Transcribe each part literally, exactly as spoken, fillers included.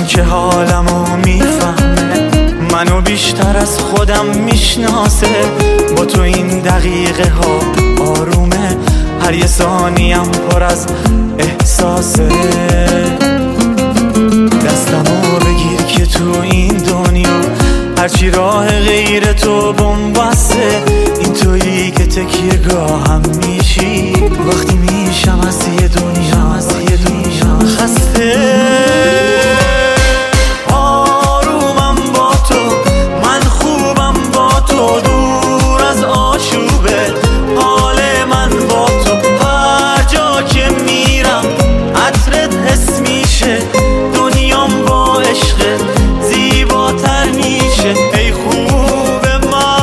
که حالمو میفهمه، منو بیشتر از خودم میشناسه. با تو این دقیقه ها آرومه، هر یه ثانیم پر از احساسه. دستمو بگیر که تو این دنیا هرچی راه غیر تو بن‌بسته. این تویی که تکیه گاهم میشی وقتی میشم از یه دنیا از یه دنیا خسته. آرومم با تو، من خوبم با تو، دور از آشوبه حال من با تو. هر جا که میرم عطرت حس میشه، دنیام با عشقت زیباتر میشه. ای خوب من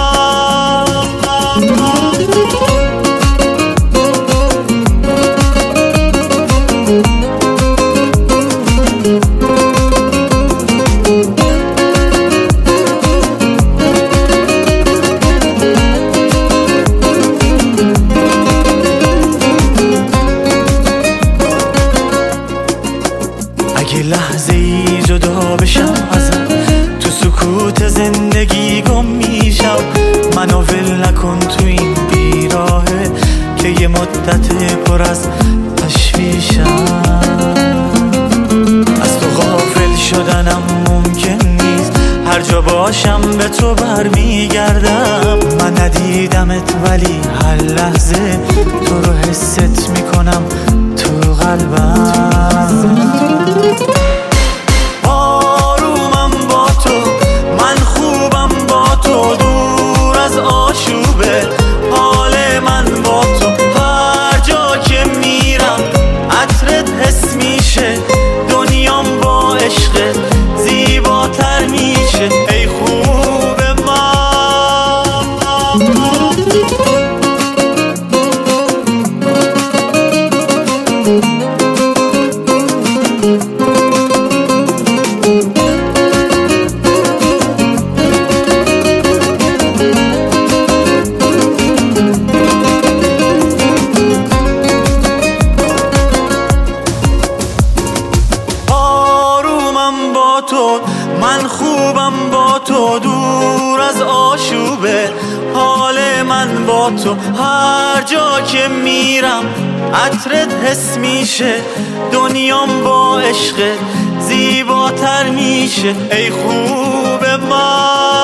اگه لحظه ای جدا بشم ازت، تو سکوت زندگی گم میشم. منو ول نکن تو این بیراهه که یه مدت پر از تشویشم. از تو غافل شدنم ممکن نیست، هر جا باشم به تو برمیگردم. من ندیدمت ولی هر لحظه تو رو حست میکنم تو قلبم. آرومم با تو، من خوبم با تو، دور از آشوبه حال من با تو. هر جا که میرم عطرت حس میشه، دنیام با عشقت زیباتر میشه. ای خوب من تو، من خوبم با تو، دور از آشوبه حال من با تو. هر جا که میرم عطرت حس میشه، دنیام با عشقت زیباتر میشه. ای خوب من